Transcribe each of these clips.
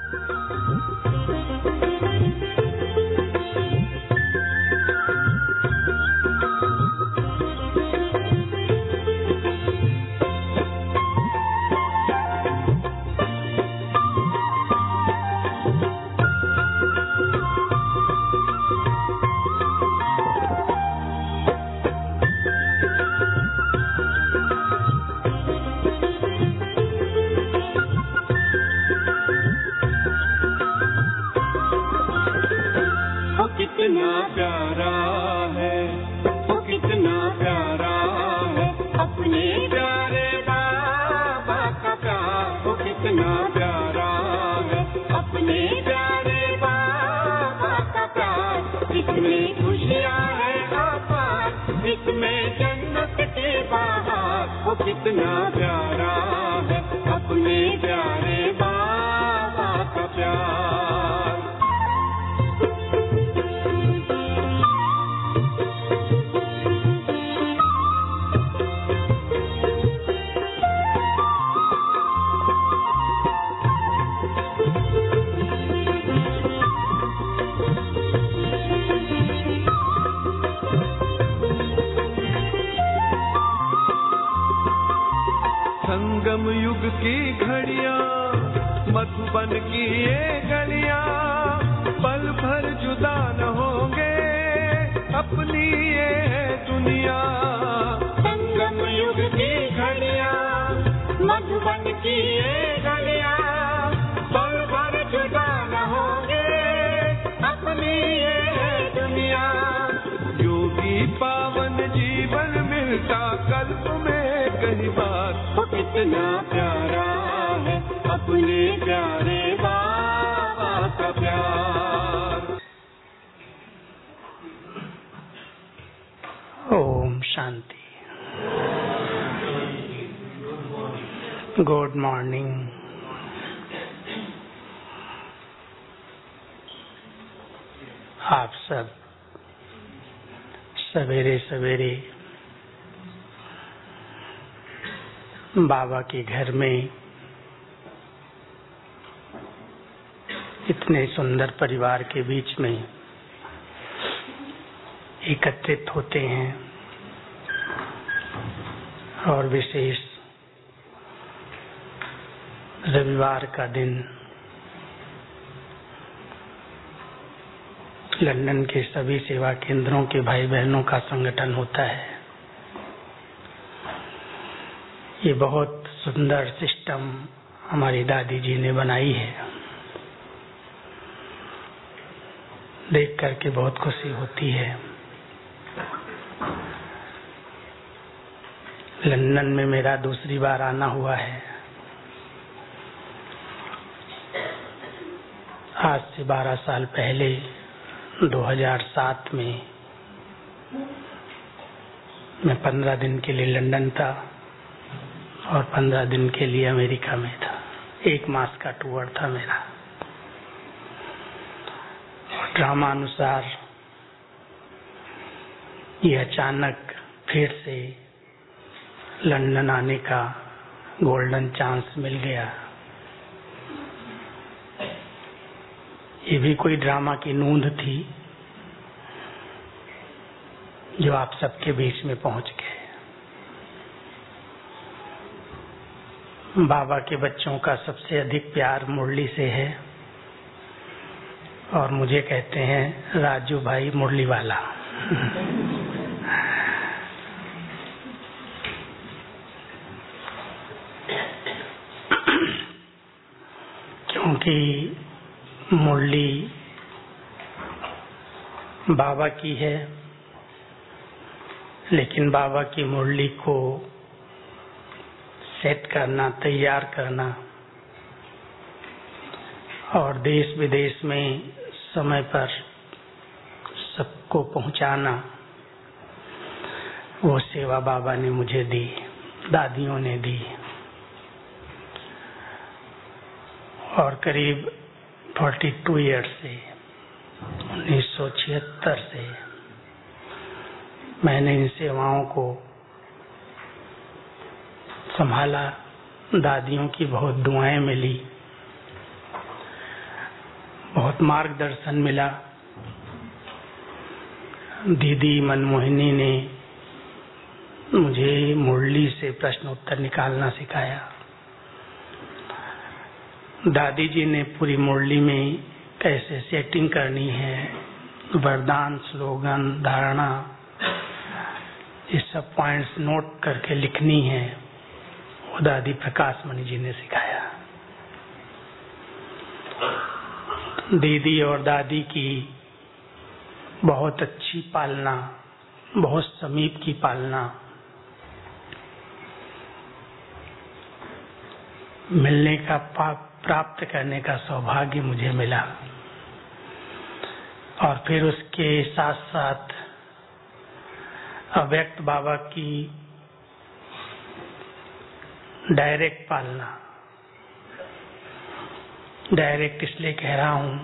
कितना प्यारा है, वो कितना प्यारा है, अपने प्यारे बाबा का प्यार। वो कितना प्यारा है, अपने प्यारे बाबा का प्यार। इसमें खुशियाँ है आपार, इसमें जन्नत के बाहर। वो कितना प्यारा है, अपने प्यारे बाबा का प्यार। संगम युग की घड़ियां, मधुबन की ये गलियां, पल भर जुदा न होंगे अपनी ये दुनिया। संगम युग की घड़ियां, मधुबन की ये गलियां, पल भर जुदा न होंगे अपनी ये दुनिया। योगी पावन जीवन मिलता कल्प में कहीं बार। वो कितना प्यारा है, अपने प्यारे बाबा का प्यार। ओम शांति। Good morning. आप सब सवेरे सवेरे बाबा के घर में इतने सुंदर परिवार के बीच में एकत्रित होते हैं और विशेष रविवार का दिन लंदन के सभी सेवा केंद्रों के भाई बहनों का संगठन होता है। ये बहुत सुंदर सिस्टम हमारी दादी जी ने बनाई है। देख करके बहुत खुशी होती है। लंदन में मेरा दूसरी बार आना हुआ है। आज से 12 साल पहले 2007 में मैं 15 दिन के लिए लंदन था और 15 दिन के लिए अमेरिका में था। 1 मास का टूर था मेरा। ड्रामा अनुसार ये अचानक फिर से लंदन आने का गोल्डन चांस मिल गया। ये भी कोई ड्रामा की नूंद थी जो आप सबके बीच में पहुंच गए। बाबा के बच्चों का सबसे अधिक प्यार मुरली से है और मुझे कहते हैं राजू भाई मुरली वाला। क्योंकि मुरली बाबा की है, लेकिन बाबा की मुरली को सेट करना, तैयार करना और देश विदेश में समय पर सबको पहुंचाना, वो सेवा बाबा ने मुझे दी, दादियों ने दी। और करीब 42 ईयर्स से 1976 से मैंने इन सेवाओं को संभाला। दादियों की बहुत दुआएं मिली बहुत मार्गदर्शन मिला। दीदी मनमोहिनी ने मुझे मुरली से प्रश्न उत्तर निकालना सिखाया। दादी जी ने पूरी मुरली में कैसे सेटिंग करनी है, वरदान, स्लोगन, धारणा, ये सब पॉइंट्स नोट करके लिखनी है, वो दादी प्रकाश मणि जी ने सिखाया। दीदी और दादी की बहुत अच्छी पालना, बहुत समीप की पालना, मिलने का प्राप्त करने का सौभाग्य मुझे मिला। और फिर उसके साथ साथ अव्यक्त बाबा की डायरेक्ट पालना। डायरेक्ट इसलिए कह रहा हूं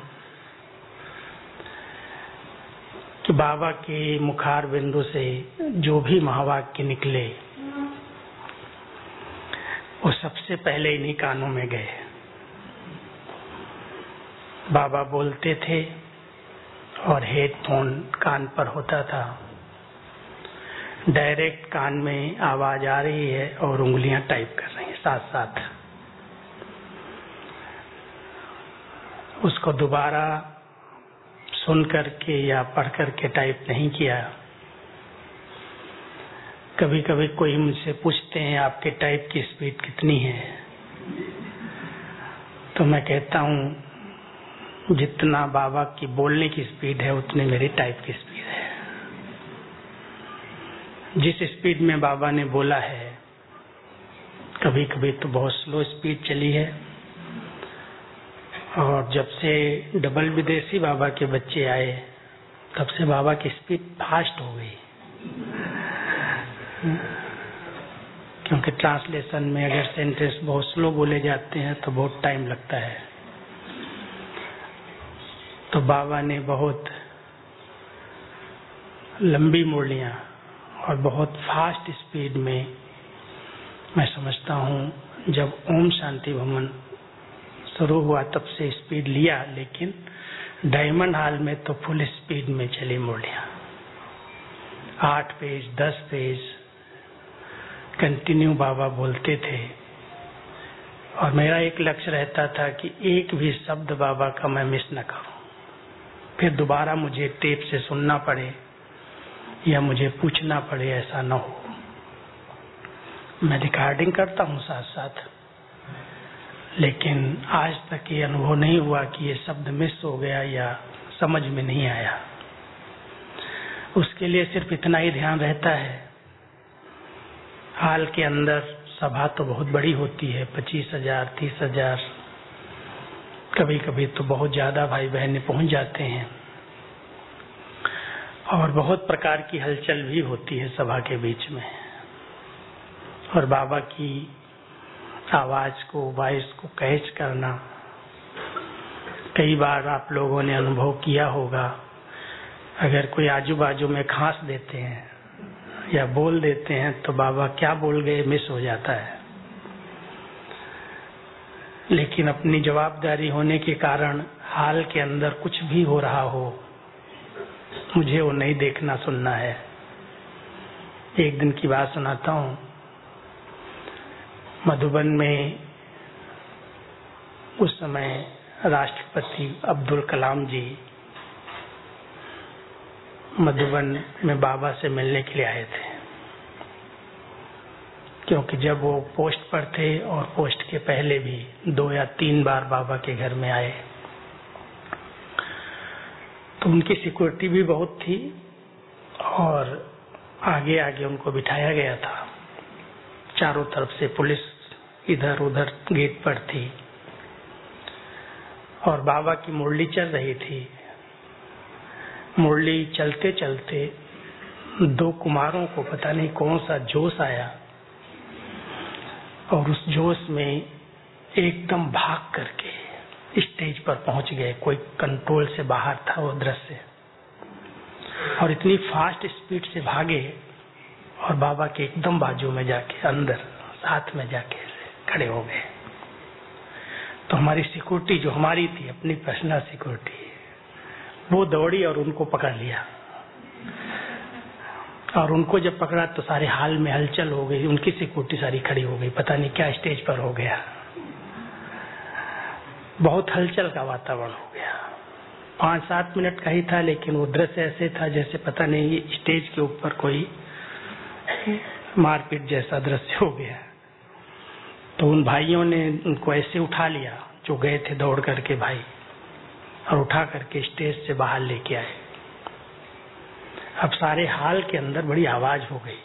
कि बाबा के मुखार बिंदु से जो भी महावाक्य निकले वो सबसे पहले इन्हीं कानों में गए। बाबा बोलते थे और हेडफोन कान पर होता था, डायरेक्ट कान में आवाज आ रही है और उंगलियां टाइप कर रही हैं साथ साथ। उसको दोबारा सुन करके या पढ़ करके टाइप नहीं किया। कभी कभी कोई मुझसे पूछते हैं आपके टाइप की स्पीड कितनी है, तो मैं कहता हूं जितना बाबा की बोलने की स्पीड है उतनी मेरी टाइप की स्पीड है। जिस स्पीड में बाबा ने बोला है, कभी कभी तो बहुत स्लो स्पीड चली है, और जब से डबल विदेशी बाबा के बच्चे आए तब से बाबा की स्पीड फास्ट हो गई। क्योंकि ट्रांसलेशन में अगर सेंटेंस बहुत स्लो बोले जाते हैं तो बहुत टाइम लगता है। तो बाबा ने बहुत लंबी मुरलियां और बहुत फास्ट स्पीड में, मैं समझता हूं जब ओम शांति भवन शुरू हुआ तब से स्पीड लिया, लेकिन डायमंड हॉल में तो फुल स्पीड में चली मुरलियां। 8 पेज 10 पेज कंटिन्यू बाबा बोलते थे, और मेरा एक लक्ष्य रहता था कि एक भी शब्द बाबा का मैं मिस न करूं, फिर दोबारा मुझे टेप से सुनना पड़े या मुझे पूछना पड़े, ऐसा न हो। मैं रिकॉर्डिंग करता हूं साथ साथ, लेकिन आज तक ये अनुभव नहीं हुआ कि ये शब्द मिस हो गया या समझ में नहीं आया। उसके लिए सिर्फ इतना ही ध्यान रहता है। हाल के अंदर सभा तो बहुत बड़ी होती है, 25,000 30,000, कभी कभी तो बहुत ज्यादा भाई बहन पहुंच जाते हैं, और बहुत प्रकार की हलचल भी होती है सभा के बीच में। और बाबा की आवाज को, वॉइस को कैच करना, कई बार आप लोगों ने अनुभव किया होगा, अगर कोई आजू बाजू में खांस देते हैं या बोल देते हैं तो बाबा क्या बोल गए मिस हो जाता है। लेकिन अपनी जवाबदारी होने के कारण हाल के अंदर कुछ भी हो रहा हो, मुझे वो नहीं देखना सुनना है। एक दिन की बात सुनाता हूँ। मधुबन में उस समय राष्ट्रपति अब्दुल कलाम जी मधुबन में बाबा से मिलने के लिए आए थे, क्योंकि जब वो पोस्ट पर थे और पोस्ट के पहले भी 2 या 3 बार बाबा के घर में आए, तो उनकी सिक्योरिटी भी बहुत थी और आगे आगे उनको बिठाया गया था। चारों तरफ से पुलिस इधर उधर गेट पर थी, और बाबा की मुरली चल रही थी। मुरली चलते चलते 2 कुमारों को पता नहीं कौन सा जोश आया, और उस जोश में एकदम भाग करके स्टेज पर पहुंच गए। कोई कंट्रोल से बाहर था वो दृश्य, और इतनी फास्ट स्पीड से भागे और बाबा के एकदम बाजू में जाके, अंदर साथ में जाके खड़े हो गए। तो हमारी सिक्योरिटी जो हमारी थी, अपनी पर्सनल सिक्योरिटी, वो दौड़ी और उनको पकड़ लिया। और उनको जब पकड़ा तो सारे हाल में हलचल हो गई, उनकी सिक्योरिटी सारी खड़ी हो गई, पता नहीं क्या स्टेज पर हो गया, बहुत हलचल का वातावरण हो गया। 5-7 मिनट का ही था, लेकिन वो दृश्य ऐसे था जैसे पता नहीं स्टेज के ऊपर कोई मारपीट जैसा दृश्य हो गया। तो उन भाइयों ने उनको ऐसे उठा लिया जो गए थे दौड़ करके भाई, और उठा करके स्टेज से बाहर लेके आए। अब सारे हाल के अंदर बड़ी आवाज हो गई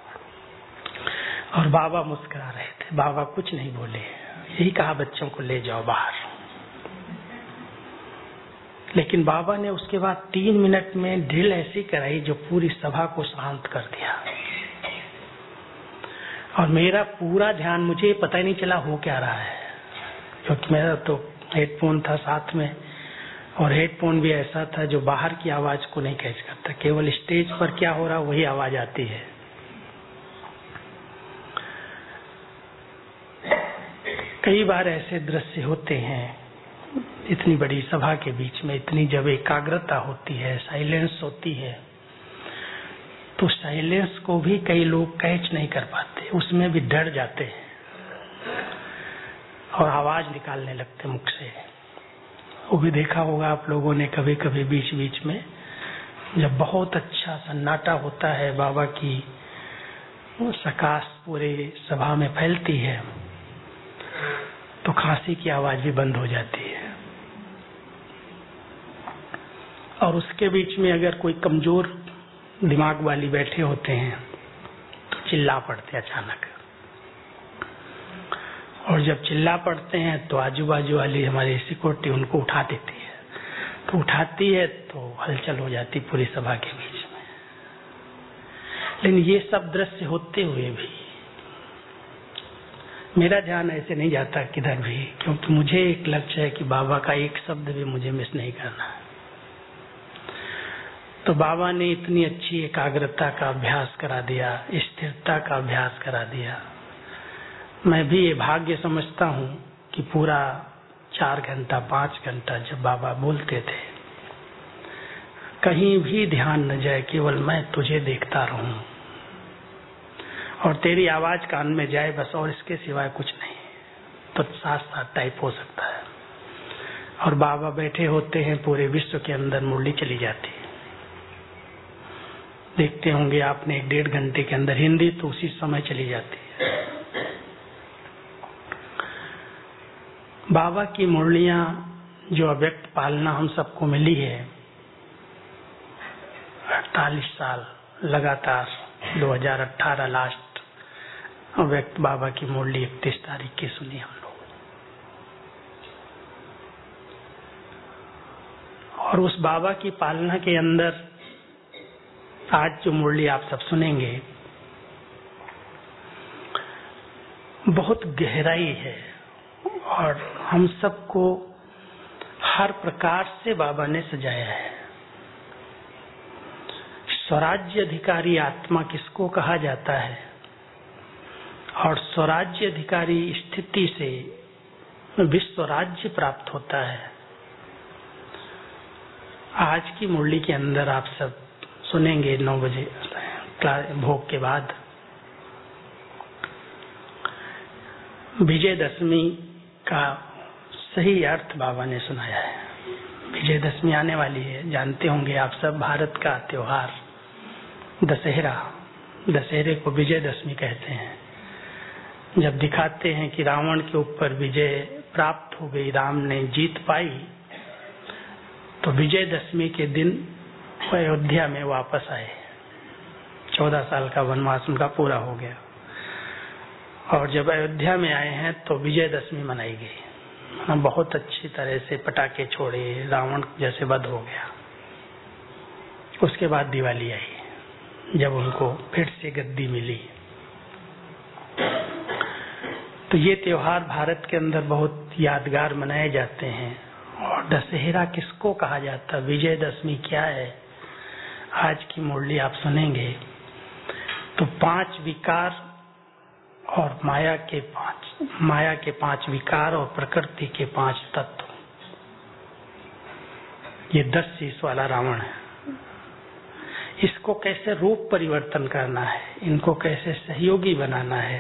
और बाबा मुस्कुरा रहे थे। बाबा कुछ नहीं बोले, यही कहा बच्चों को ले जाओ बाहर। लेकिन बाबा ने उसके बाद 3 मिनट में ड्रिल ऐसी कराई जो पूरी सभा को शांत कर दिया। और मेरा पूरा ध्यान, मुझे पता ही नहीं चला हो क्या रहा है, क्योंकि मेरा तो हेडफोन था साथ में, और हेडफोन भी ऐसा था जो बाहर की आवाज को नहीं कैच करता, केवल स्टेज पर क्या हो रहा वही आवाज आती है। कई बार ऐसे दृश्य होते हैं इतनी बड़ी सभा के बीच में, इतनी जब एकाग्रता होती है, साइलेंस होती है, तो साइलेंस को भी कई लोग कैच नहीं कर पाते, उसमें भी डर जाते हैं और आवाज निकालने लगते मुख से। वो भी देखा होगा आप लोगों ने कभी कभी बीच बीच में, जब बहुत अच्छा सन्नाटा होता है, बाबा की सकाश पूरे सभा में फैलती है, तो खांसी की आवाज भी बंद हो जाती है। और उसके बीच में अगर कोई कमजोर दिमाग वाली बैठे होते हैं तो चिल्ला पड़ते अचानक, और जब चिल्ला पड़ते हैं तो आजू बाजू वाली हमारी सिक्योरिटी उनको उठा देती है, तो उठाती है तो हलचल हो जाती पूरी सभा के बीच में। लेकिन ये सब दृश्य होते हुए भी मेरा ध्यान ऐसे नहीं जाता किधर भी, क्योंकि मुझे एक लक्ष्य है कि बाबा का एक शब्द भी मुझे मिस नहीं करना है। तो बाबा ने इतनी अच्छी एकाग्रता का अभ्यास करा दिया, स्थिरता का अभ्यास करा दिया। मैं भी ये भाग्य समझता हूँ कि पूरा 4 घंटा 5 घंटा जब बाबा बोलते थे, कहीं भी ध्यान न जाए, केवल मैं तुझे देखता रहूं और तेरी आवाज कान में जाए बस, और इसके सिवाय कुछ नहीं। तो साथ साथ टाइप हो सकता है। और बाबा बैठे होते हैं, पूरे विश्व के अंदर मुरली चली जाती है। देखते होंगे आपने 1-1.5 घंटे के अंदर हिंदी तो उसी समय चली जाती है। बाबा की मुरलियां जो अव्यक्त पालना हम सबको मिली है, 48 साल लगातार, 2018 लास्ट अव्यक्त बाबा की मुरली 31 तारीख की सुनी हम लोग। और उस बाबा की पालना के अंदर आज जो मुरली आप सब सुनेंगे, बहुत गहराई है और हम सबको हर प्रकार से बाबा ने सजाया है। स्वराज्य अधिकारी आत्मा किसको कहा जाता है, और स्वराज्य अधिकारी स्थिति से विश्व राज्य प्राप्त होता है। आज की मुरली के अंदर आप सब सुनेंगे 9 बजे भोग के बाद। विजयदशमी का सही अर्थ बाबा ने सुनाया है। विजयदशमी आने वाली है, जानते होंगे आप सब, भारत का त्योहार दशहरा। दशहरे को विजयदशमी कहते हैं। जब दिखाते हैं कि रावण के ऊपर विजय प्राप्त हो गई, राम ने जीत पाई, तो विजयदशमी के दिन अयोध्या में वापस आए। 14 साल का वनवास उनका पूरा हो गया, और जब अयोध्या में आए हैं तो विजयदशमी मनाई गई। हम बहुत अच्छी तरह से पटाखे छोड़े, रावण जैसे वध हो गया। उसके बाद दिवाली आई, जब उनको फिर से गद्दी मिली। तो ये त्योहार भारत के अंदर बहुत यादगार मनाए जाते हैं। और दशहरा किसको कहा जाता है, विजयदशमी क्या है, आज की मुरली आप सुनेंगे तो 5 विकार और माया के 5 विकार और प्रकृति के 5 तत्व। ये 10 शीश वाला रावण है। इसको कैसे रूप परिवर्तन करना है, इनको कैसे सहयोगी बनाना है,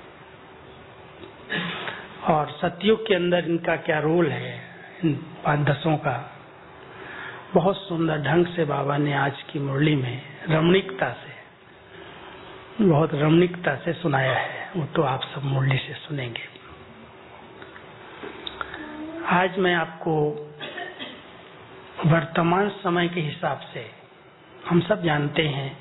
और सतयुग के अंदर इनका क्या रोल है, इन 5-10 का बहुत सुंदर ढंग से बाबा ने आज की मुरली में बहुत रमणीकता से सुनाया है। वो तो आप सब मुरली से सुनेंगे। आज मैं आपको वर्तमान समय के हिसाब से, हम सब जानते हैं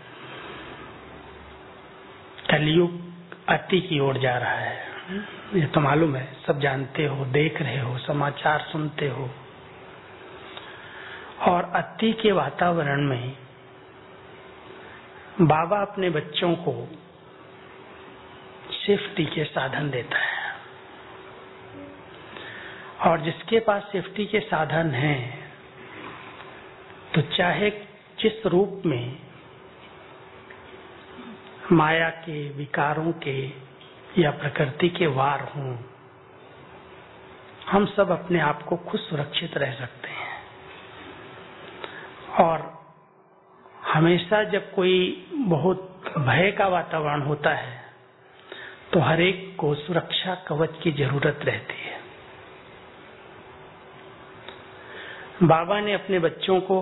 कलयुग अति की ओर जा रहा है, ये तो मालूम है, सब जानते हो, देख रहे हो, समाचार सुनते हो। और अति के वातावरण में बाबा अपने बच्चों को सेफ्टी के साधन देता है, और जिसके पास सेफ्टी के साधन हैं, तो चाहे जिस रूप में माया के, विकारों के या प्रकृति के वार हों, हम सब अपने आप को खुद सुरक्षित रह सकते हैं। और हमेशा जब कोई बहुत भय का वातावरण होता है तो हर एक को सुरक्षा कवच की जरूरत रहती है। बाबा ने अपने बच्चों को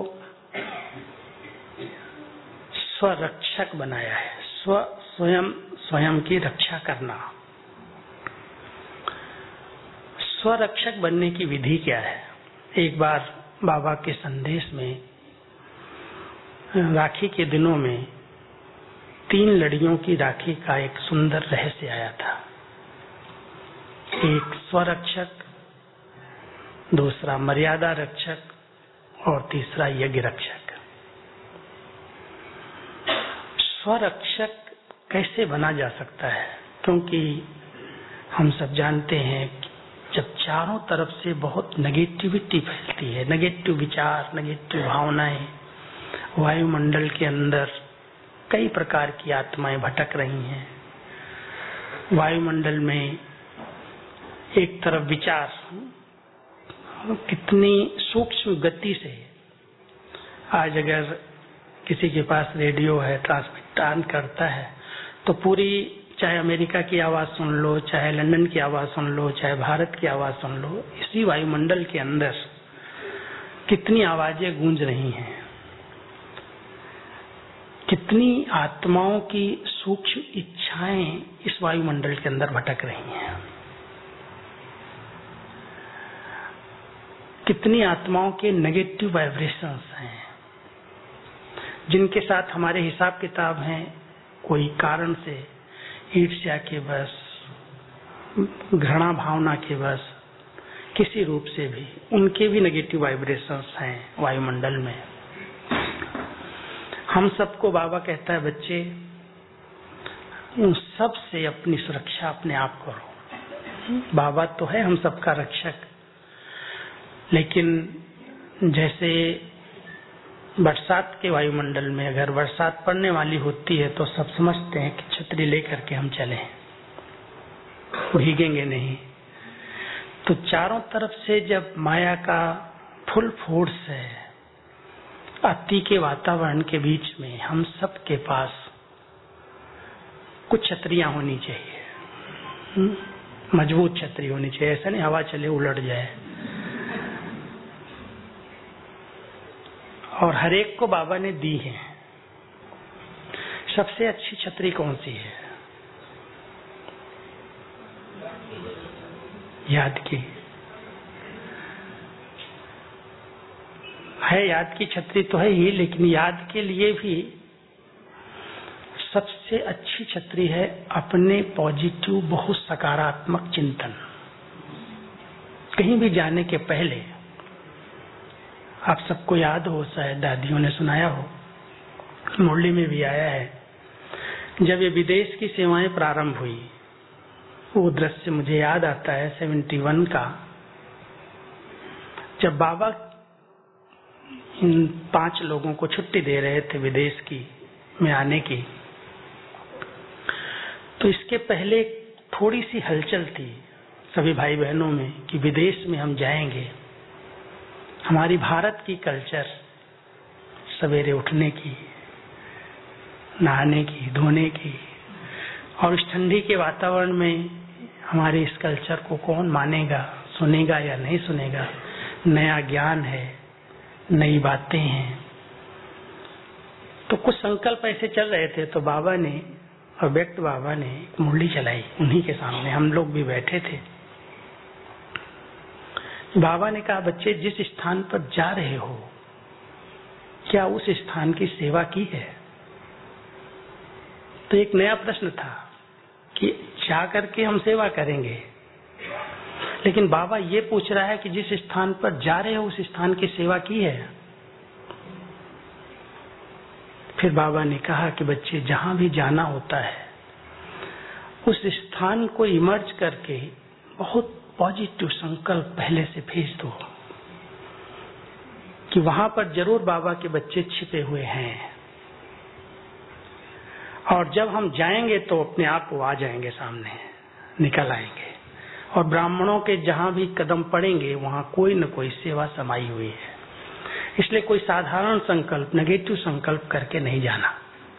स्वरक्षक बनाया है। स्वयं की रक्षा करना। स्वरक्षक बनने की विधि क्या है? एक बार बाबा के संदेश में राखी के दिनों में 3 लड़ियों की राखी का एक सुंदर रहस्य आया था। एक स्वरक्षक, दूसरा मर्यादा रक्षक और तीसरा यज्ञ रक्षक। स्वरक्षक कैसे बना जा सकता है? क्योंकि हम सब जानते हैं कि जब चारों तरफ से बहुत नेगेटिविटी फैलती है, नेगेटिव विचार, नेगेटिव भावनाएं, वायुमंडल के अंदर कई प्रकार की आत्माएं भटक रही हैं। वायुमंडल में एक तरफ विचार कितनी सूक्ष्म गति से, आज अगर किसी के पास रेडियो है, ट्रांसमिट ऑन करता है, तो पूरी, चाहे अमेरिका की आवाज सुन लो, चाहे लंदन की आवाज सुन लो, चाहे भारत की आवाज सुन लो, इसी वायुमंडल के अंदर कितनी आवाजें गूंज रही हैं, कितनी आत्माओं की सूक्ष्म इच्छाएं इस वायुमंडल के अंदर भटक रही हैं, कितनी आत्माओं के नेगेटिव वाइब्रेशंस हैं, जिनके साथ हमारे हिसाब किताब हैं, कोई कारण से, ईर्ष्या के बस, घृणा भावना के बस, किसी रूप से भी उनके भी नेगेटिव वाइब्रेशंस हैं वायुमंडल में। हम सबको बाबा कहता है, बच्चे उन सब से अपनी सुरक्षा अपने आप करो। बाबा तो है हम सबका रक्षक, लेकिन जैसे बरसात के वायुमंडल में अगर बरसात पड़ने वाली होती है तो सब समझते हैं कि छतरी लेकर के हम चलें, भीगेंगे नहीं। तो चारों तरफ से जब माया का फुल फोर्स है, अति के वातावरण के बीच में हम सब के पास कुछ छतरियां होनी चाहिए, मजबूत छतरी होनी चाहिए, ऐसा नहीं हवा चले उलट जाए। और हर एक को बाबा ने दी है। सबसे अच्छी छतरी कौन सी है? याद की है, याद की छतरी तो है ही, लेकिन याद के लिए भी सबसे अच्छी छतरी है अपने पॉजिटिव, बहुत सकारात्मक चिंतन। कहीं भी जाने के पहले, आप सबको याद हो, शायद दादियों ने सुनाया हो, मुरली में भी आया है, जब ये विदेश की सेवाएं प्रारंभ हुई, वो दृश्य मुझे याद आता है 71 का, जब बाबा इन 5 लोगों को छुट्टी दे रहे थे विदेश की में आने की, तो इसके पहले थोड़ी सी हलचल थी सभी भाई बहनों में कि विदेश में हम जाएंगे। हमारी भारत की कल्चर सवेरे उठने की, नहाने की, धोने की, और इस ठंडी के वातावरण में हमारे इस कल्चर को कौन मानेगा, सुनेगा या नहीं सुनेगा। नया ज्ञान है, नई बातें हैं। तो कुछ संकल्प ऐसे चल रहे थे, तो बाबा ने और व्यक्त बाबा ने एक मुरली चलाई उन्हीं के सामने, हम लोग भी बैठे थे। बाबा ने कहा, बच्चे जिस स्थान पर जा रहे हो क्या उस स्थान की सेवा की है? तो एक नया प्रश्न था कि जा करके हम सेवा करेंगे, लेकिन बाबा ये पूछ रहा है कि जिस स्थान पर जा रहे हो उस स्थान की सेवा की है? फिर बाबा ने कहा कि बच्चे जहां भी जाना होता है उस स्थान को इमर्ज करके बहुत पॉजिटिव संकल्प पहले से भेज दो कि वहां पर जरूर बाबा के बच्चे छिपे हुए हैं, और जब हम जाएंगे तो अपने आप वो आ जाएंगे, सामने निकल आएंगे। और ब्राह्मणों के जहां भी कदम पड़ेंगे वहां कोई न कोई सेवा समाई हुई है। इसलिए कोई साधारण संकल्प, नेगेटिव संकल्प करके नहीं जाना।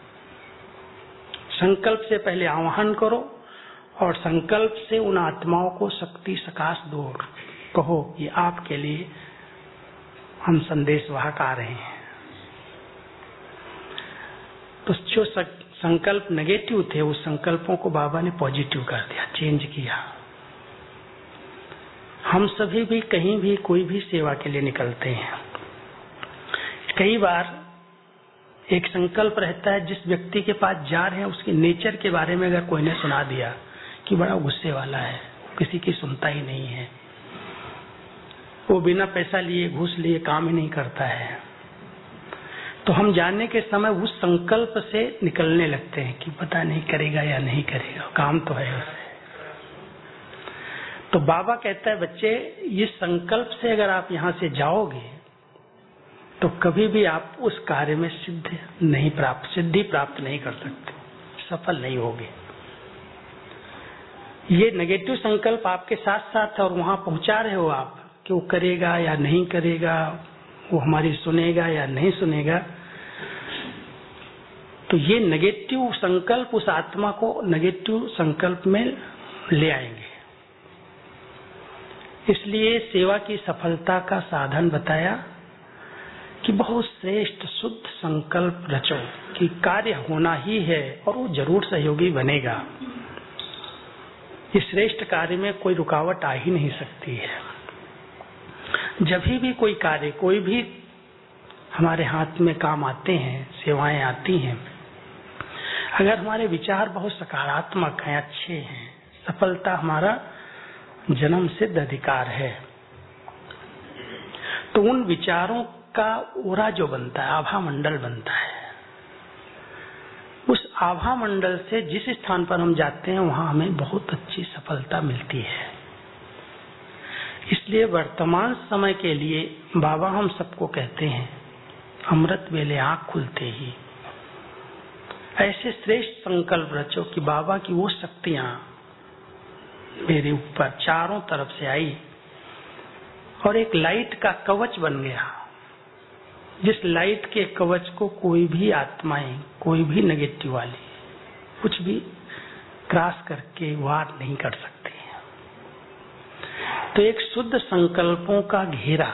संकल्प से पहले आह्वान करो और संकल्प से उन आत्माओं को शक्ति सकाश दो, कहो कि आपके लिए हम संदेश वाहक आ रहे हैं। तो जो संकल्प नेगेटिव थे उस संकल्पों को बाबा ने पॉजिटिव कर दिया, चेंज किया। हम सभी भी कहीं भी कोई भी सेवा के लिए निकलते हैं। कई बार एक संकल्प रहता है, जिस व्यक्ति के पास जा रहे हैं उसके नेचर के बारे में अगर कोई ने सुना दिया कि बड़ा गुस्से वाला है, किसी की सुनता ही नहीं है, वो बिना पैसा लिए, घूस लिए काम ही नहीं करता है, तो हम जाने के समय उस संकल्प से निकलने लगते हैं कि पता नहीं करेगा या नहीं करेगा, काम तो है उसे। तो बाबा कहता है, बच्चे इस संकल्प से अगर आप यहाँ से जाओगे तो कभी भी आप उस कार्य में सिद्धि प्राप्त नहीं कर सकते, सफल नहीं होगे। ये नेगेटिव संकल्प आपके साथ साथ और वहां पहुंचा रहे हो आप कि वो करेगा या नहीं करेगा, वो हमारी सुनेगा या नहीं सुनेगा। तो ये नेगेटिव संकल्प उस आत्मा को नेगेटिव संकल्प में ले आएंगे। इसलिए सेवा की सफलता का साधन बताया कि बहुत श्रेष्ठ शुद्ध संकल्प रचो कि कार्य होना ही है और वो जरूर सहयोगी बनेगा। इस श्रेष्ठ कार्य में कोई रुकावट आ ही नहीं सकती है। जब भी कोई कार्य, कोई भी हमारे हाथ में काम आते हैं, सेवाएं आती हैं, अगर हमारे विचार बहुत सकारात्मक हैं, अच्छे हैं, सफलता हमारा जन्म सिद्ध अधिकार है, तो उन विचारों का ओरा जो बनता है, आभा मंडल बनता है। उस आभा मंडल से जिस स्थान पर हम जाते हैं वहां हमें बहुत अच्छी सफलता मिलती है। इसलिए वर्तमान समय के लिए बाबा हम सबको कहते हैं, अमृत वेले आंख खुलते ही ऐसे श्रेष्ठ संकल्प रचो कि बाबा की वो शक्तियां मेरे ऊपर चारों तरफ से आई और एक लाइट का कवच बन गया, जिस लाइट के कवच को कोई भी आत्माएं, कोई भी नेगेटिव वाली कुछ भी क्रॉस करके वार नहीं कर सकते। तो एक शुद्ध संकल्पों का घेरा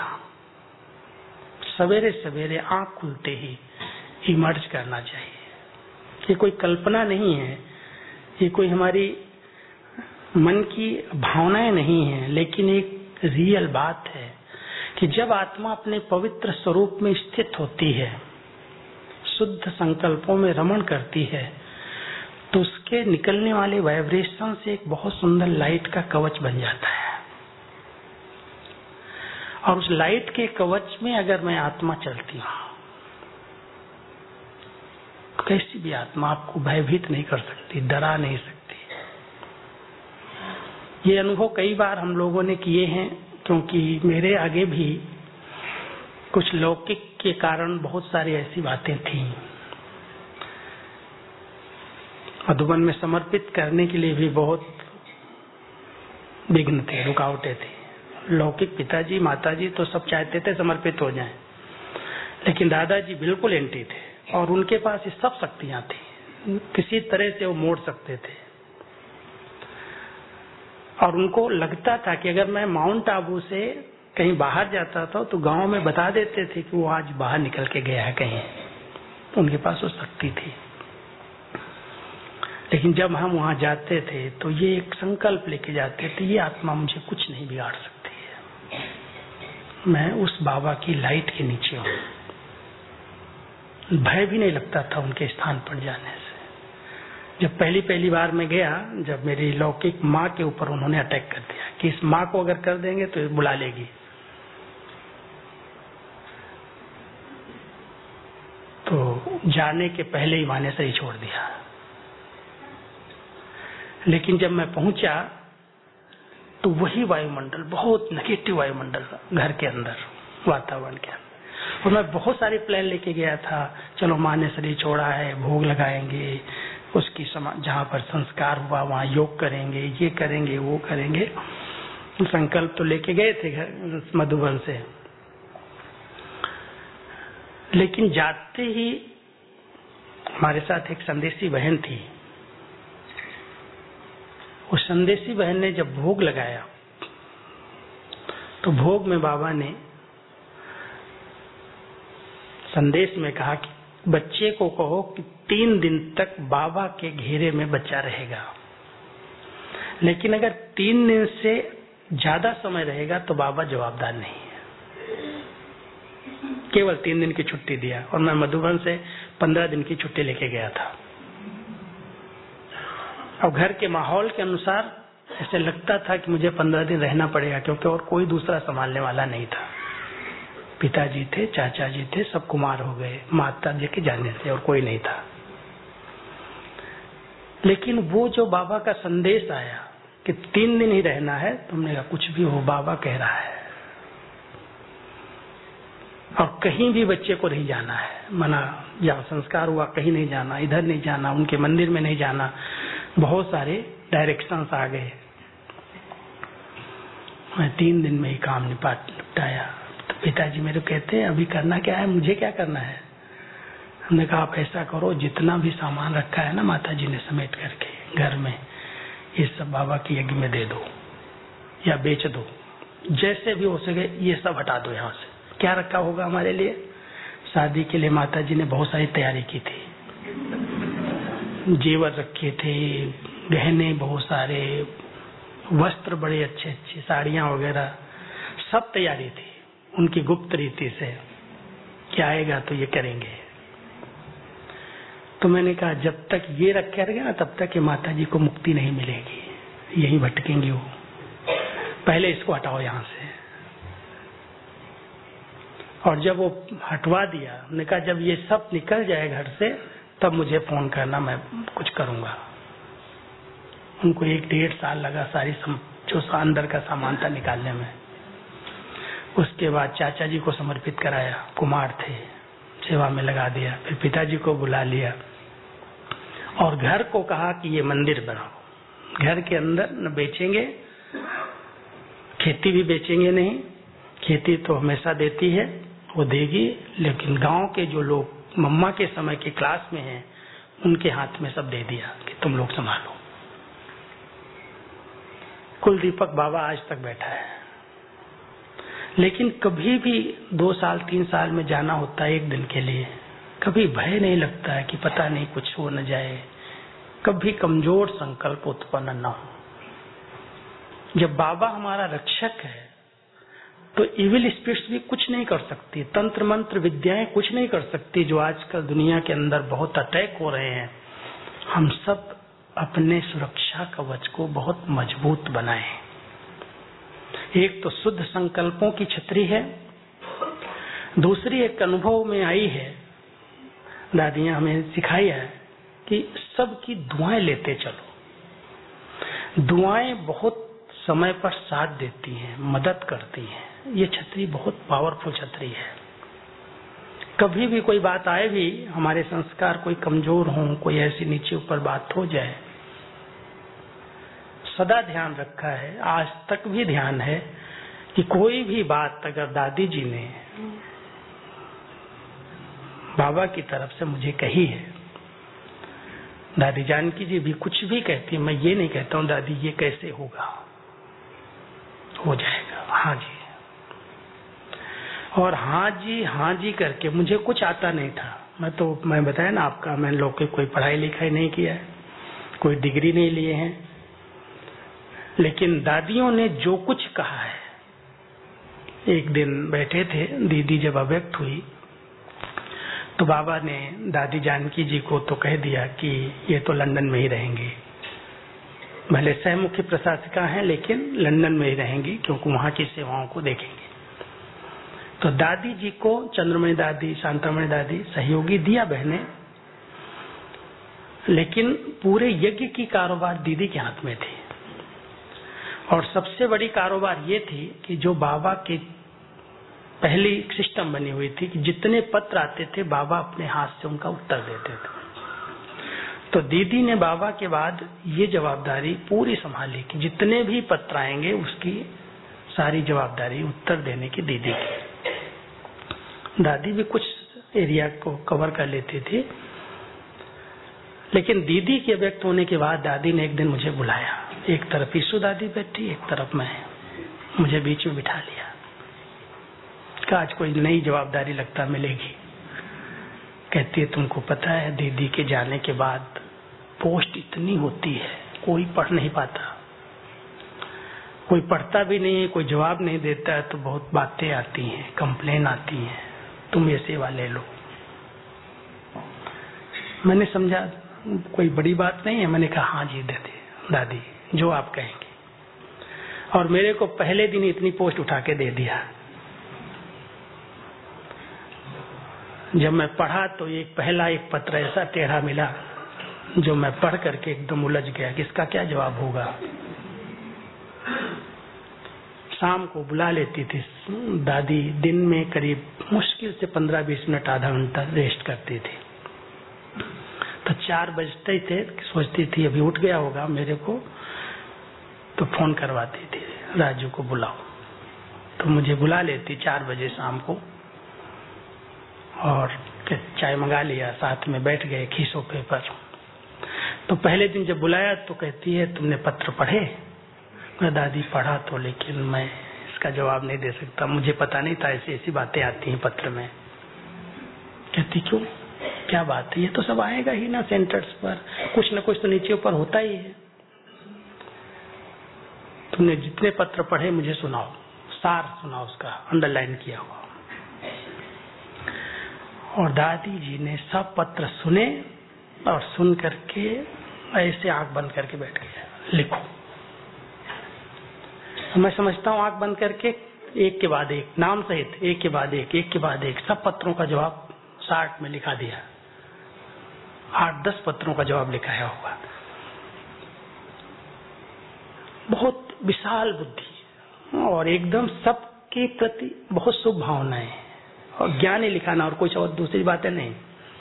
सवेरे सवेरे आंख खुलते ही इमर्ज करना चाहिए। ये कोई कल्पना नहीं है, ये कोई हमारी मन की भावनाएं नहीं है, लेकिन एक रियल बात है कि जब आत्मा अपने पवित्र स्वरूप में स्थित होती है, शुद्ध संकल्पों में रमण करती है, तो उसके निकलने वाले वाइब्रेशन से एक बहुत सुंदर लाइट का कवच बन जाता है। और उस लाइट के कवच में अगर मैं आत्मा चलती हूँ, कैसी भी आत्मा आपको भयभीत नहीं कर सकती, डरा नहीं सकती। ये अनुभव कई बार हम लोगों ने किए हैं, क्योंकि मेरे आगे भी कुछ लौकिक के कारण बहुत सारी ऐसी बातें थी मधुबन में समर्पित करने के लिए भी बहुत विघ्न थे, रुकावटें थी। लौकिक पिताजी माताजी तो सब चाहते थे समर्पित हो जाएं, लेकिन दादाजी बिल्कुल एंटी थे और उनके पास ये सब शक्तियां थी, किसी तरह से वो मोड़ सकते थे। और उनको लगता था कि अगर मैं माउंट आबू से कहीं बाहर जाता था तो गांव में बता देते थे कि वो आज बाहर निकल के गया है कहीं, उनके पास वो शक्ति थी। लेकिन जब हम वहां जाते थे तो ये एक संकल्प लेके जाते थे, ये आत्मा मुझे कुछ नहीं बिगाड़ सकती है, मैं उस बाबा की लाइट के नीचे हूं। भय भी नहीं लगता था उनके स्थान पर जाने से। जब पहली बार मैं गया, जब मेरी लौकिक माँ के ऊपर उन्होंने अटैक कर दिया कि इस माँ को अगर कर देंगे तो बुला लेगी, तो जाने के पहले ही माँ ने सही छोड़ दिया। लेकिन जब मैं पहुंचा तो वही वायुमंडल, बहुत नेगेटिव वायुमंडल घर के अंदर, वातावरण के अंदर। और मैं बहुत सारे प्लान लेके गया था, चलो माँ ने शरीर छोड़ा है, भोग लगाएंगे, उसकी जहाँ पर संस्कार हुआ वहाँ योग करेंगे, ये करेंगे वो करेंगे, संकल्प तो लेके गए थे मधुबन से। लेकिन जाते ही हमारे साथ एक संदेशी बहन थी, उस संदेशी बहन ने जब भोग लगाया तो भोग में बाबा ने संदेश में कहा कि बच्चे को कहो कि 3 दिन तक बाबा के घेरे में बच्चा रहेगा, लेकिन अगर 3 दिन से ज्यादा समय रहेगा तो बाबा जवाबदार नहीं है। केवल 3 दिन की छुट्टी दिया और मैं मधुबन से 15 दिन की छुट्टी लेके गया था। और घर के माहौल के अनुसार ऐसे लगता था कि मुझे 15 दिन रहना पड़ेगा, क्योंकि और कोई दूसरा संभालने वाला नहीं था। पिताजी थे, चाचा जी थे, सब कुमार हो गए माता जी के जाने से, और कोई नहीं था। लेकिन वो जो बाबा का संदेश आया कि 3 दिन ही रहना है, तुमने कहा कुछ भी हो बाबा कह रहा है, और कहीं भी बच्चे को नहीं जाना है, मना, जहाँ संस्कार हुआ कहीं नहीं जाना, इधर नहीं जाना, उनके मंदिर में नहीं जाना, बहुत सारे डायरेक्शंस आ गए। मैं 3 दिन में ही काम निपटाया। तो पिताजी मेरे कहते हैं अभी करना क्या है, मुझे क्या करना है? हमने कहा आप ऐसा करो, जितना भी सामान रखा है ना माता जी ने समेट करके घर में, ये सब बाबा की यज्ञ में दे दो या बेच दो, जैसे भी हो सके ये सब हटा दो यहाँ से। क्या रखा होगा हमारे लिए? शादी के लिए माता जी ने बहुत सारी तैयारी की थी, जेवर रखे थे, गहने बहुत सारे, वस्त्र बड़े अच्छे अच्छे, साड़ियां वगैरह, सब तैयारी थी उनकी गुप्त रीति से, क्या आएगा तो ये करेंगे। तो मैंने कहा जब तक ये रखे रहेगा ना तब तक ये माता जी को मुक्ति नहीं मिलेगी, यही भटकेंगी वो, पहले इसको हटाओ यहाँ से। और जब वो हटवा दिया, हमने कहा जब ये सब निकल जाए घर से तब मुझे फोन करना, मैं कुछ करूंगा। उनको 1-1.5 साल लगा सारी जो अंदर का सामान था निकालने में। उसके बाद चाचा जी को समर्पित कराया, कुमार थे, सेवा में लगा दिया। फिर पिताजी को बुला लिया और घर को कहा कि ये मंदिर बनाओ, घर के अंदर न बेचेंगे, खेती भी बेचेंगे नहीं, खेती तो हमेशा देती है, वो देगी, लेकिन गांव के जो लोग मम्मा के समय के क्लास में हैं उनके हाथ में सब दे दिया कि तुम लोग संभालो। कुल दीपक बाबा आज तक बैठा है। लेकिन कभी भी 2 साल 3 साल में जाना होता है 1 दिन के लिए, कभी भय नहीं लगता है कि पता नहीं कुछ हो न जाए, कभी कमजोर संकल्प उत्पन्न न हो। जब बाबा हमारा रक्षक है तो इविल स्पिरिट्स भी कुछ नहीं कर सकती, तंत्र मंत्र विद्याएं कुछ नहीं कर सकती। जो आजकल दुनिया के अंदर बहुत अटैक हो रहे हैं, हम सब अपने सुरक्षा कवच को बहुत मजबूत बनाएं। एक तो शुद्ध संकल्पों की छतरी है, दूसरी एक अनुभव में आई है, दादियां हमें सिखाई है कि सबकी दुआएं लेते चलो। दुआएं बहुत समय पर साथ देती हैं, मदद करती हैं। ये छतरी बहुत पावरफुल छतरी है। कभी भी कोई बात आए भी, हमारे संस्कार कोई कमजोर हो, कोई ऐसी नीचे ऊपर बात हो जाए, सदा ध्यान रखा है, आज तक भी ध्यान है कि कोई भी बात अगर दादी जी ने बाबा की तरफ से मुझे कही है, दादी जानकी जी भी कुछ भी कहती है, मैं ये नहीं कहता हूँ दादी ये कैसे होगा, हो जाएगा, हाँ जी। और हाँ जी करके, मुझे कुछ आता नहीं था, मैं बताया ना आपका, मैंने लोग के कोई पढ़ाई लिखाई नहीं किया है, कोई डिग्री नहीं लिए हैं, लेकिन दादियों ने जो कुछ कहा है, एक दिन बैठे थे, दीदी जब अव्यक्त हुई तो बाबा ने दादी जानकी जी को तो कह दिया कि ये तो लंदन में ही रहेंगे, भले सहमुखी प्रशासिका हैं लेकिन लंदन में ही रहेंगी, क्योंकि वहां की सेवाओं को देखेंगे। तो दादी जी को चंद्रमणि दादी, शांतामणि दादी सहयोगी दिया बहने, लेकिन पूरे यज्ञ की कारोबार दीदी के हाथ में थी। और सबसे बड़ी कारोबार ये थी कि जो बाबा के पहली सिस्टम बनी हुई थी कि जितने पत्र आते थे बाबा अपने हाथ से उनका उत्तर देते थे। तो दीदी ने बाबा के बाद ये जवाबदारी पूरी संभाली कि जितने भी पत्र आएंगे उसकी सारी जवाबदारी उत्तर देने की दीदी की। दादी भी कुछ एरिया को कवर कर लेती थी, लेकिन दीदी के व्यक्त होने के बाद दादी ने एक दिन मुझे बुलाया, एक तरफ ईशु दादी बैठी, एक तरफ मैं, मुझे बीच में बिठा लिया। आज कोई नई जवाबदारी लगता मिलेगी। कहती है तुमको पता है दीदी के जाने के बाद पोस्ट इतनी होती है, कोई पढ़ नहीं पाता, कोई पढ़ता भी नहीं है, कोई जवाब नहीं देता है, तो बहुत बातें आती हैं, कंप्लेन आती हैं, तुम ये सेवा ले लो। मैंने समझा कोई बड़ी बात नहीं है, मैंने कहा हाँ जी दादी जो आप कहेंगे। और मेरे को पहले दिन इतनी पोस्ट उठा के दे दिया। जब मैं पढ़ा तो पहला एक पत्र ऐसा टेढ़ा मिला जो मैं पढ़ करके एकदम उलझ गया कि इसका क्या जवाब होगा। शाम को बुला लेती थी दादी, दिन में करीब मुश्किल से 15-20 मिनट आधा घंटा रेस्ट करती थी। तो 4 बजते ही थे, सोचती थी अभी उठ गया होगा मेरे को, तो फोन करवाती थी राजू को बुलाओ। तो मुझे बुला लेती 4 बजे शाम को, और चाय मंगा लिया, साथ में बैठ गए खीसों पेपर। तो पहले दिन जब बुलाया तो कहती है तुमने पत्र पढ़े? मैं दादी पढ़ा तो, लेकिन मैं इसका जवाब नहीं दे सकता, मुझे पता नहीं था ऐसी ऐसी बातें आती हैं पत्र में। कहती क्यों, क्या बात है, ये तो सब आएगा ही ना सेंटर्स पर, कुछ न कुछ तो नीचे ऊपर होता ही है। तुमने जितने पत्र पढ़े मुझे सुनाओ, सार सुनाओ, उसका अंडरलाइन किया हुआ। और दादी जी ने सब पत्र सुने और सुन करके ऐसे आंख बंद करके बैठ गया, लिखो। तो मैं समझता हूँ आंख बंद करके एक के बाद एक, नाम सहित एक के बाद एक सब पत्रों का जवाब 60 में लिखा दिया। 8-10 पत्रों का जवाब लिखाया होगा। बहुत विशाल बुद्धि और एकदम सबके प्रति बहुत शुभ भावनाएं और ज्ञान ही लिखाना, और कुछ और दूसरी बातें नहीं।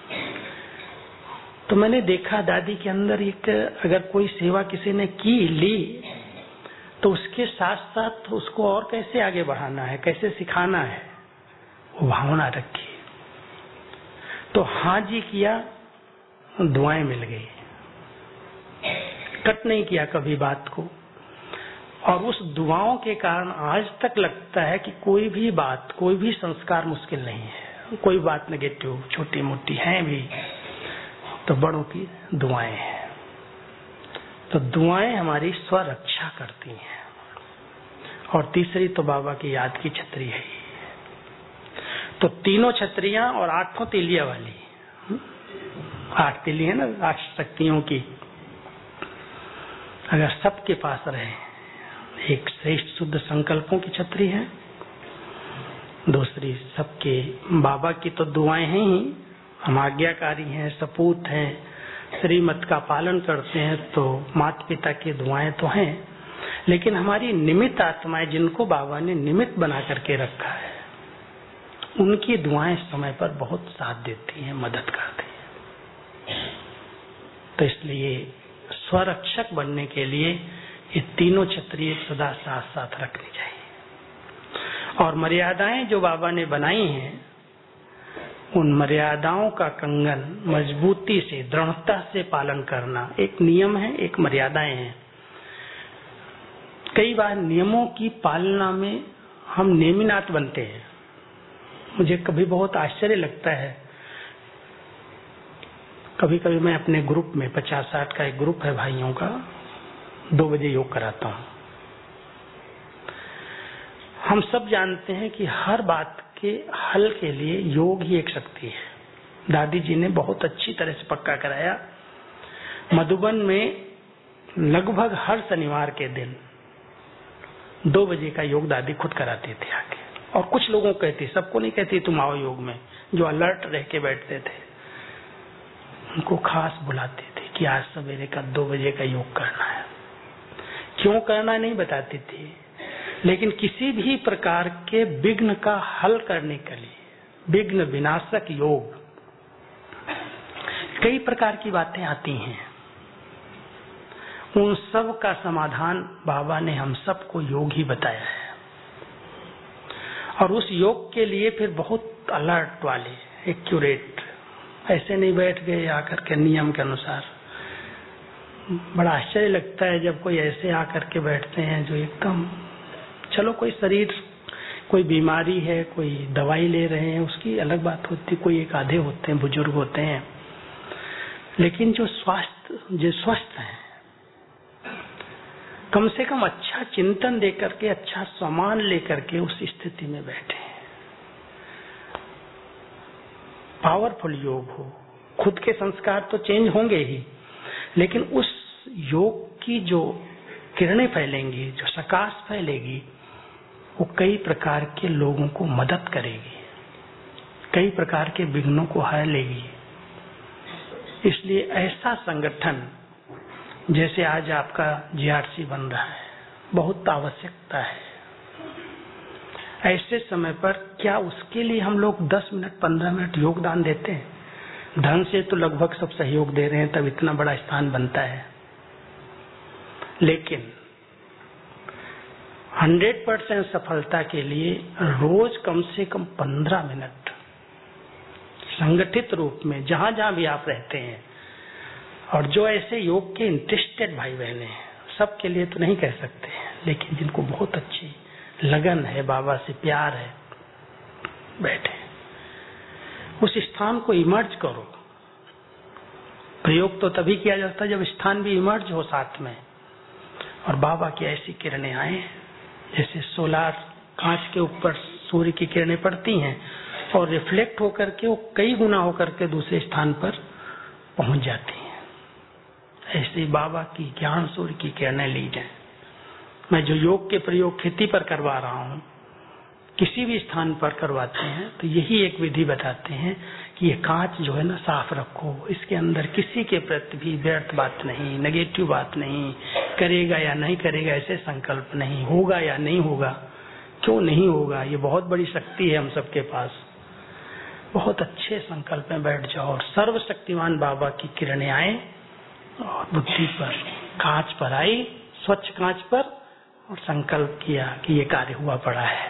तो मैंने देखा दादी के अंदर एक, अगर कोई सेवा किसी ने की ली तो उसके साथ साथ उसको और कैसे आगे बढ़ाना है, कैसे सिखाना है, वो भावना रखी। तो हाँ जी किया, दुआएं मिल गई, कट नहीं किया कभी बात को। और उस दुआओं के कारण आज तक लगता है कि कोई भी बात, कोई भी संस्कार मुश्किल नहीं है। कोई बात नेगेटिव छोटी मोटी है भी तो बड़ों की दुआएं हैं। तो दुआएं हमारी स्वरक्षा करती हैं। और तीसरी तो बाबा की याद की छतरी है। तो तीनों छतरियां और 8 तीलिया वाली, 8 तीली है ना 8 शक्तियों की, अगर सबके पास रहे, एक श्रेष्ठ शुद्ध संकल्पों की छतरी है, दूसरी सबके बाबा की तो दुआएं हैं ही, हम आज्ञाकारी हैं, सपूत हैं, श्रीमत का पालन करते हैं, तो माता पिता की दुआएं तो हैं, लेकिन हमारी निमित्त आत्माएं जिनको बाबा ने निमित्त बना करके रखा है, उनकी दुआएं समय पर बहुत साथ देती हैं, मदद करती हैं। तो इसलिए स्वरक्षक बनने के लिए ये तीनों छतरी सदा साथ साथ रखनी चाहिए। और मर्यादाएं जो बाबा ने बनाई हैं, उन मर्यादाओं का कंगन मजबूती से, दृढ़ता से पालन करना एक नियम है, एक मर्यादाएं हैं। कई बार नियमों की पालना में हम नेमिनाथ बनते हैं। मुझे कभी बहुत आश्चर्य लगता है, कभी कभी मैं अपने ग्रुप में 50-60 का एक ग्रुप है भाइयों का, 2 बजे योग कराता हूँ। हम सब जानते हैं कि हर बात के हल के लिए योग ही एक शक्ति है। दादी जी ने बहुत अच्छी तरह से पक्का कराया। मधुबन में लगभग हर शनिवार के दिन 2 बजे का योग दादी खुद कराती थी आके, और कुछ लोगों को कहती, सबको नहीं कहती तुम आओ योग में, जो अलर्ट रह के बैठते थे उनको खास बुलाती थी कि आज सवेरे का 2 बजे का योग करना है। क्यों करना नहीं बताती थी, लेकिन किसी भी प्रकार के विघ्न का हल करने के लिए, विघ्न विनाशक योग, कई प्रकार की बातें आती हैं, उन सब का समाधान बाबा ने हम सबको योग ही बताया है। और उस योग के लिए फिर बहुत अलर्ट वाले, एक्यूरेट, ऐसे नहीं बैठ गए आकर के नियम के अनुसार। बड़ा आश्चर्य लगता है जब कोई ऐसे आकर के बैठते हैं जो एकदम, चलो कोई शरीर, कोई बीमारी है, कोई दवाई ले रहे हैं, उसकी अलग बात होती, कोई एक आधे होते हैं, बुजुर्ग होते हैं, लेकिन जो स्वस्थ हैं, कम से कम अच्छा चिंतन देकर के, अच्छा सामान लेकर के उस स्थिति में बैठे। पावरफुल योग हो, खुद के संस्कार तो चेंज होंगे ही, लेकिन उस योग की जो किरणें फैलेंगी, जो सकाश फैलेगी, वो कई प्रकार के लोगों को मदद करेगी, कई प्रकार के विघ्नों को हर लेगी। इसलिए ऐसा संगठन जैसे आज आपका जीआरसी बन रहा है, बहुत आवश्यकता है। ऐसे समय पर क्या उसके लिए हम लोग 10 मिनट 15 मिनट योगदान देते हैं? धन से तो लगभग सब सहयोग दे रहे हैं, तब इतना बड़ा स्थान बनता है। लेकिन 100% सफलता के लिए रोज कम से कम 15 मिनट संगठित रूप में, जहां जहां भी आप रहते हैं, और जो ऐसे योग के इंटरेस्टेड भाई बहने हैं, सबके लिए तो नहीं कह सकते, लेकिन जिनको बहुत अच्छी लगन है, बाबा से प्यार है, बैठे उस स्थान को इमर्ज करो। प्रयोग तो तभी किया जाता है जब स्थान भी इमर्ज हो साथ में, और बाबा की ऐसी किरणें आए, जैसे सोलार कांच के ऊपर सूर्य की किरणें पड़ती हैं और रिफ्लेक्ट होकर के वो कई गुना होकर के दूसरे स्थान पर पहुंच जाती हैं। ऐसे बाबा की ज्ञान सूर्य की किरणें ली जाए। मैं जो योग के प्रयोग खेती पर करवा रहा हूँ, किसी भी स्थान पर करवाते हैं तो यही एक विधि बताते हैं कि ये कांच जो है ना साफ रखो, इसके अंदर किसी के प्रति भी व्यर्थ बात नहीं, नेगेटिव बात नहीं, करेगा या नहीं करेगा ऐसे संकल्प नहीं, होगा या नहीं होगा, क्यों नहीं होगा, ये बहुत बड़ी शक्ति है हम सबके पास। बहुत अच्छे संकल्प में बैठ जाओ और सर्वशक्तिमान बाबा की किरणें आए और बुद्धि पर, कांच पर आई, स्वच्छ कांच पर, और संकल्प किया कि ये कार्य हुआ पड़ा है।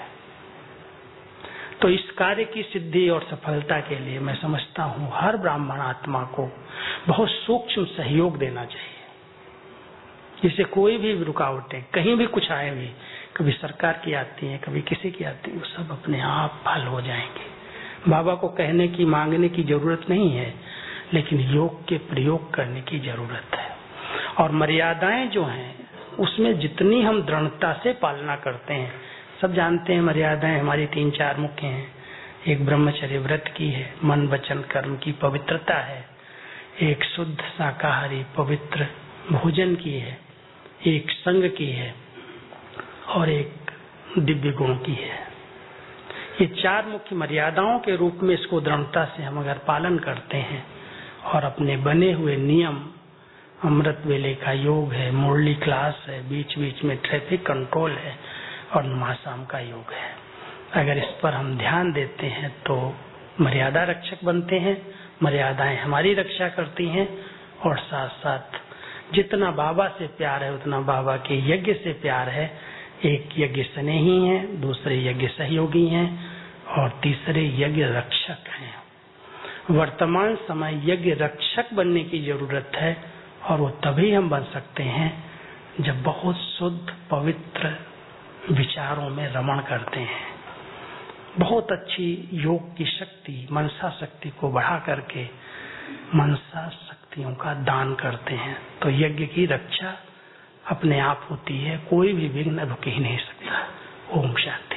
तो इस कार्य की सिद्धि और सफलता के लिए मैं समझता हूँ हर ब्राह्मण आत्मा को बहुत सूक्ष्म सहयोग देना चाहिए, जिससे कोई भी रुकावटें कहीं भी कुछ आए भी, कभी सरकार की आती है, कभी किसी की आती है, वो सब अपने आप हल हो जाएंगे। बाबा को कहने की, मांगने की जरूरत नहीं है, लेकिन योग के प्रयोग करने की जरूरत है। और मर्यादाएं जो हैं उसमें जितनी हम दृढ़ता से पालना करते हैं, सब जानते हैं मर्यादाएं हमारी 3-4 मुख्य हैं। एक ब्रह्मचर्य व्रत की है, मन वचन कर्म की पवित्रता है, एक शुद्ध शाकाहारी पवित्र भोजन की है, एक संग की है, और एक दिव्य गुण की है। ये 4 मुख्य मर्यादाओं के रूप में इसको दृढ़ता से हम अगर पालन करते हैं और अपने बने हुए नियम, अमृत वेले का योग है, मुरली क्लास है, बीच बीच में ट्रैफिक कंट्रोल है, और नमाज शाम का योग है, अगर इस पर हम ध्यान देते हैं तो मर्यादा रक्षक बनते हैं, मर्यादाएं हमारी रक्षा करती हैं, और साथ साथ जितना बाबा से प्यार है उतना बाबा के यज्ञ से प्यार है। एक यज्ञ स्नेही है, दूसरे यज्ञ सहयोगी हैं, और तीसरे यज्ञ रक्षक हैं। वर्तमान समय यज्ञ रक्षक बनने की जरूरत है, और वो तभी हम बन सकते हैं जब बहुत शुद्ध पवित्र विचारों में रमण करते हैं, बहुत अच्छी योग की शक्ति, मनसा शक्ति को बढ़ा करके मनसा शक्तियों का दान करते हैं, तो यज्ञ की रक्षा अपने आप होती है, कोई भी विघ्न रुक ही नहीं सकता। ओम शांति।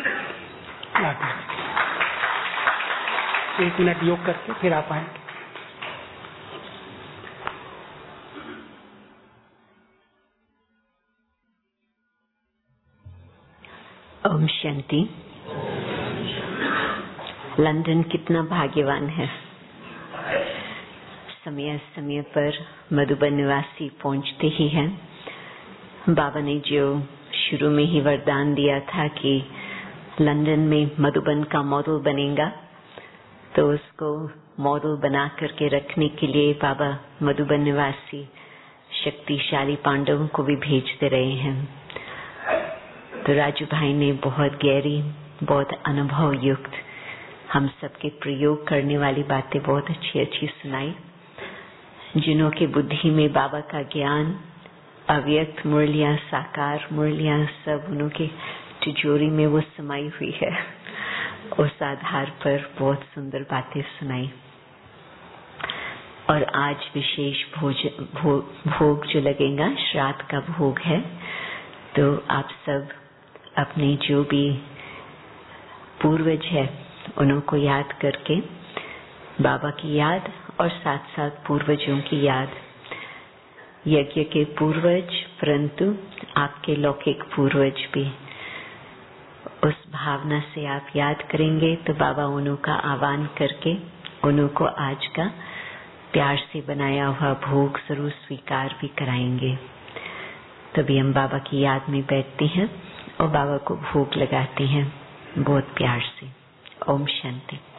1 मिनट योग करके फिर आप आएंगे। ओम शांति। लंदन कितना भाग्यवान है, समय समय पर मधुबन निवासी पहुंचते ही हैं। बाबा ने जो शुरू में ही वरदान दिया था कि लंदन में मधुबन का मॉडल बनेगा, तो उसको मॉडल बना करके रखने के लिए बाबा मधुबन निवासी शक्तिशाली पांडवों को भी भेजते रहे हैं। तो राजू भाई ने बहुत गहरी, बहुत अनुभव युक्त, हम सबके प्रयोग करने वाली बातें बहुत अच्छी अच्छी सुनाई। जिन्हों के बुद्धि में बाबा का ज्ञान, अव्यक्त मुरलियां, साकार मुरलियां, सब उन्हों के तिजोरी में वो समाई हुई है। उस आधार पर बहुत सुंदर बातें सुनाई। और आज विशेष भोग जो लगेगा, श्राद्ध का भोग है। तो आप सब अपने जो भी पूर्वज है उन्हों को याद करके, बाबा की याद और साथ साथ पूर्वजों की याद, यज्ञ के पूर्वज परंतु आपके लौकिक पूर्वज भी, उस भावना से आप याद करेंगे तो बाबा उन्हों का आह्वान करके उन्हों को आज का प्यार से बनाया हुआ भोग जरूर स्वीकार भी कराएंगे। तभी हम बाबा की याद में बैठते हैं और बाबा को भोग लगाते हैं बहुत प्यार से। ओम शांति।